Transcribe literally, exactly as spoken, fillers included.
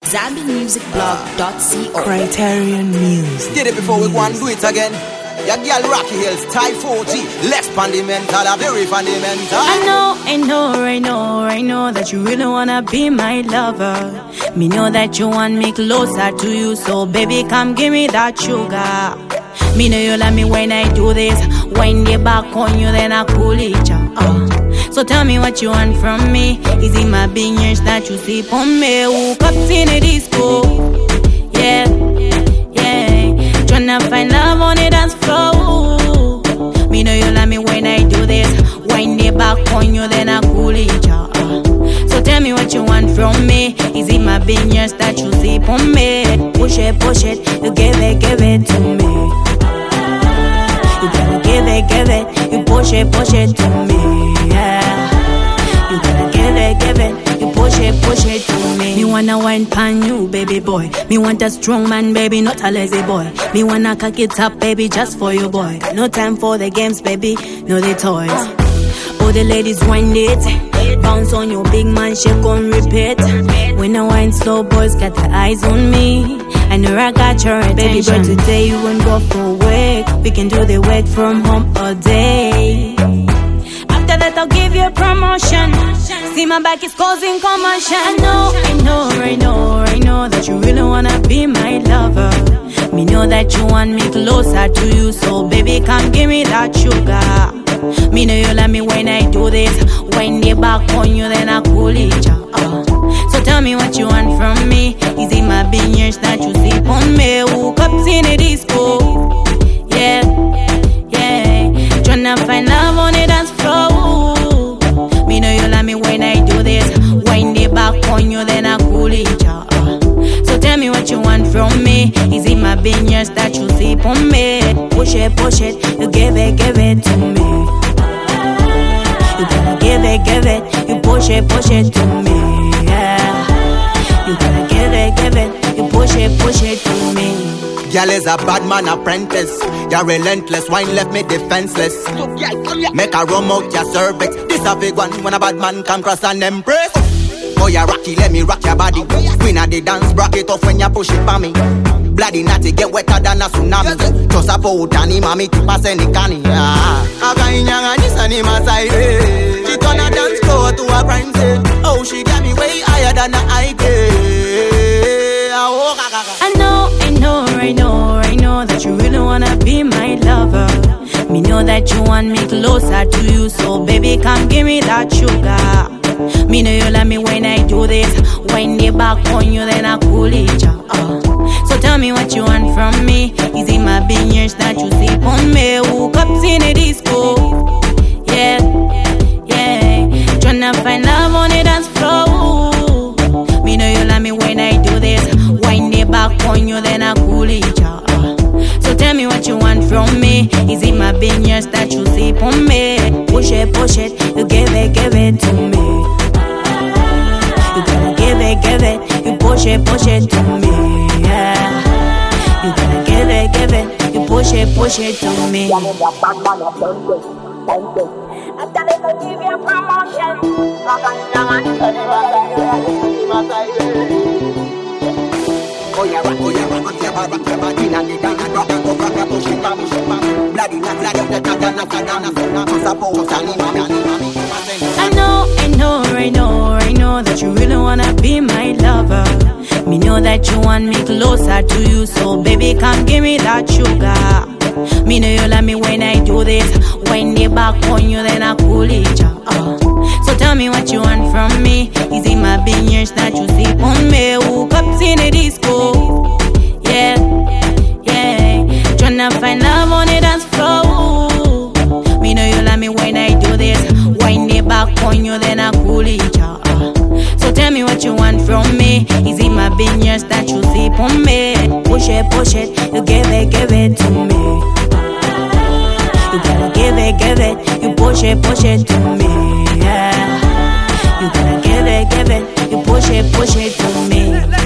Zambi Music Blog dot co. Criterion Music. Did it before we go and do it again. Your girl Rocky Hills, Type four G, less fundamental, a very fundamental. I know, I know, I know, I know that you really wanna be my lover. Me know that you want me closer to you, so baby come give me that sugar. Me know you love me when I do this. Wind it back on you, then I cool it down. Uh. So tell me what you want from me. Is it my bingers that you sleep on me? Who cups in a disco? Yeah, yeah. Tryna find love on the dance floor. Me know you love me when I do this. Wind it back on you, then I cool it down. Uh. So tell me what you want from me. Is it my bingers that you sleep on me? Push it, push it, you give it, give it to me. You gotta give it, give it, you push it, push it to me, yeah. You gotta give it, give it, you push it, push it to me. Me wanna wine pan you, baby boy. Me want a strong man, baby, not a lazy boy. Me wanna cock it up, baby, just for you, boy. No time for the games, baby, no the toys. All the ladies wind it, bounce on your big man, shake on repeat. When I wine slow, boys got their eyes on me. I know I got your attention. Baby girl, today you won't go for work. We can do the work from home all day. After that I'll give you a promotion. See my back is causing commotion. I know, I know, I know, I know that you really wanna be my lover. Me know that you want me closer to you, so baby come give me that sugar. Me know you love me when I do this. Wind it back on you, then I cool it down. Uh. So tell me what you want from me. Is it my bingers that you sleep on me? Who cups in a disco? Yeah, yeah. Tryna find love on the dance floor. Me know you love me when I do this. Wind it back on you, then I cool it down. Uh. So tell me what you want from me. Is it my bingers that you sleep on me? Push it, push it, you give it, give it to me. You gotta give it, give it, you push it, push it to me, yeah. You gotta give it, give it, you push it, push it to me. Girl is a bad man apprentice. You're relentless, wine left me defenseless. Make a rum out your cervix. This a big one when a bad man come cross and embrace. Oh, you rocky, let me rock your body. Queen of the dance, rock it off when you push it for me. Bloody natty get wetter than a tsunami. Just a boat and him and me to pass any canny. Aga inyanga nisani masai. She turn a dance floor to a crime scene. Oh, she got me way higher than a high grade. I know, I know, I know, I know that you really wanna be my lover. Me know that you want me closer to you, so baby come give me that sugar. Me know you love me when I do this. Wind it back on you, then I cool it down. Uh. So tell me what you want from me. Is it my bingers that you sleep on me? Who cups in a disco? Yeah, yeah. Tryna find love on the dance floor. Me know you love me when I do this. Wind it back on you, then I cool it down. Uh. So tell me what you want from me. Is it my bingers that you sleep on me? Push it, push it, you give it, give it to me. You gotta give it, give it, you push it, push it to me, yeah. You gotta give it, give it, you push it, push it to me. After they go give you a promotion. Oh yeah, rock, oh yeah, rock, rock your body, rock your body, and the dance, rock and go, rock and push it, push it, bloody, not bloody, the tata, not tata, not tata, not suppose, and the mommy, and the mommy. I know, I know, I know, I know that you really wanna be my lover. Me know that you want me closer to you, so baby come give me that sugar. Me know you love me when I do this. Wind it back on you, then I cool it down. Uh. So tell me what you want from me. Is it my bingers that you sleep on me? Who cups in a disco? Yeah, yeah. Tryna find love on the dance floor. Me know you love me when I do this. Wind it back on you, then I cool it down. Uh. So tell me what you want from me. Is it my bingers that you sleep on me? Push it, push it, you give it, give it to me. You gotta give it, give it, you push it, push it to me, yeah. You gotta give it, give it, you push it, push it to me.